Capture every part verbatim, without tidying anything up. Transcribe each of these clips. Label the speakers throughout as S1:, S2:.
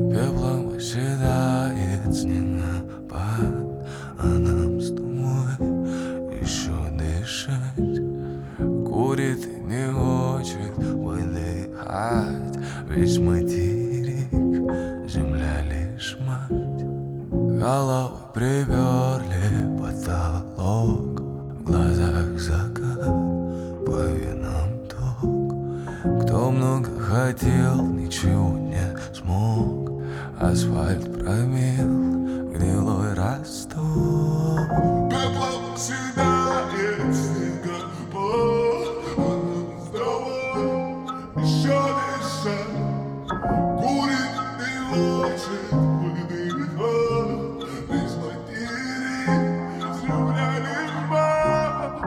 S1: Пеплом оседает снегопад, а нам с тобой еще дышать. Курит и не хочет выдыхать. Весь материк, земля лишь мать. Голову приперли потолок, в глазах закат, по венам ток. Кто много хотел, ничего не смог. Асфальт промил гнилой росток.
S2: Пеплом съедает снегопад, а нам с тобой еще дышать. Курит и хочет выдыхать. Весь материк, земля лишь мать.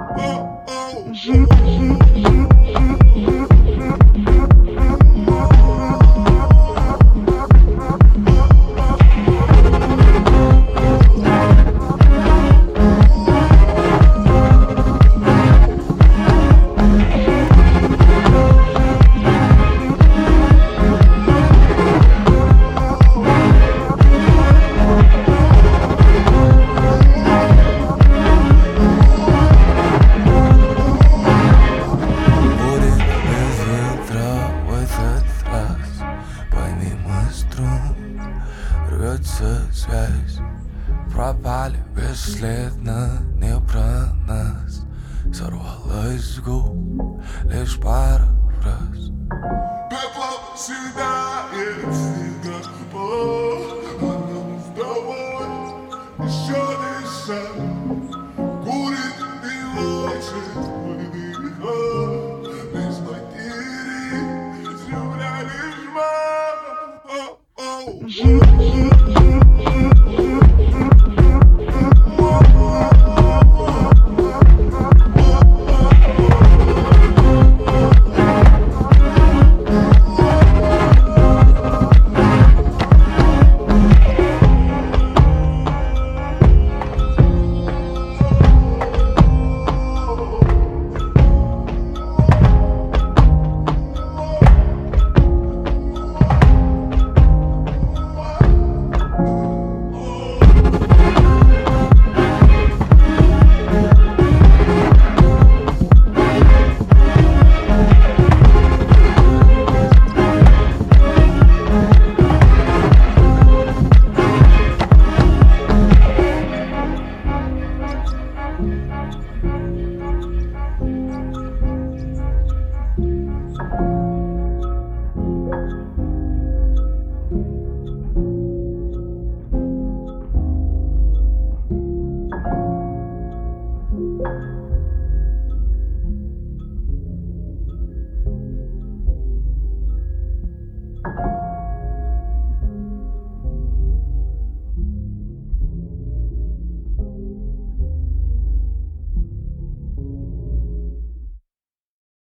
S1: Рвется связь, пропали бесследно, не про нас. Сорвалась с губ лишь пара фраз.
S2: Пеплом съедает снегопад, а нам с тобой еще дышать. Курит и хочет выдыхать. Весь материк, земля лишь мать.